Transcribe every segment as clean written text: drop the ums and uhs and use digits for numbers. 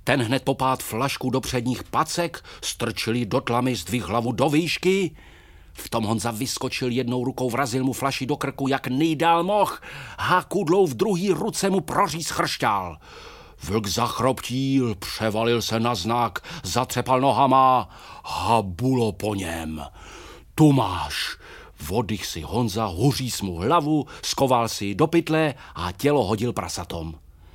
Ten hned popád flašku do předních pacek, strčili do tlamy, zdvih hlavu do výšky. V tom Honza vyskočil, jednou rukou vrazil mu flaši do krku, jak nejdál moh, a kudlou v druhý ruce mu proříz chršťál. Vlk zachroptil, převalil se na znak, zatřepal nohama a bulo po něm. Tu máš. Vodych si Honza, huříz mu hlavu, skoval si do pytle a tělo hodil prasatom.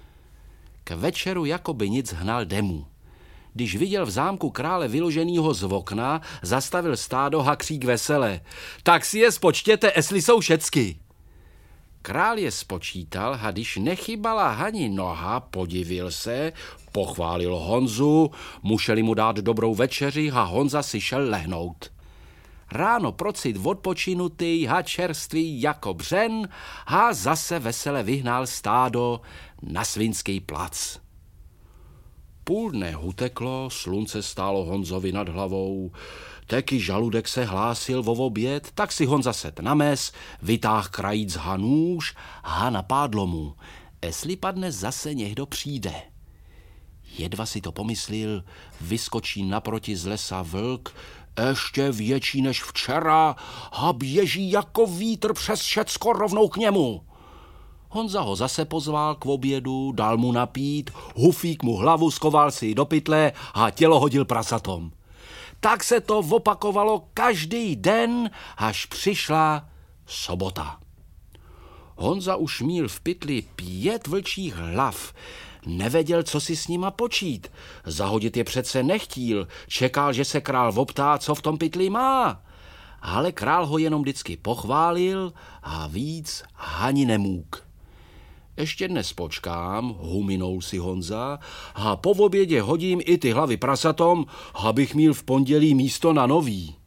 K večeru jakoby nic hnal Demu. Když viděl v zámku krále vyloženýho z okna, zastavil stádo a křík vesele. Tak si je spočtěte, jestli jsou všecky. Král je spočítal a když nechybala ani noha, podivil se, pochválil Honzu, museli mu dát dobrou večeři a Honza si šel lehnout. Ráno procit odpočinutý a čerstvý jako břen a zase vesele vyhnal stádo na Svinský plac. Půl dne uteklo, slunce stálo Honzovi nad hlavou, taky žaludek se hlásil o oběd, tak si Honza set na mes, vytáhl krajíc hanůž a napádlo mu, jestli padne zase někdo přijde. Jedva si to pomyslil, vyskočí naproti z lesa vlk, ještě větší než včera a běží jako vítr přes všecko rovnou k němu. Honza ho zase pozval k obědu, dal mu napít, hufík mu hlavu, skoval si do pytle a tělo hodil prasatom. Tak se to opakovalo každý den, až přišla sobota. Honza už měl v pytli 5 vlčích hlav. Nevěděl, co si s nima počít. Zahodit je přece nechtíl, čekal, že se král optá, co v tom pytli má. Ale král ho jenom vždycky pochválil a víc ani nemůk. Ještě dnes počkám, huminul si Honza, a po obědě hodím i ty hlavy prasatom, abych měl v pondělí místo na nový.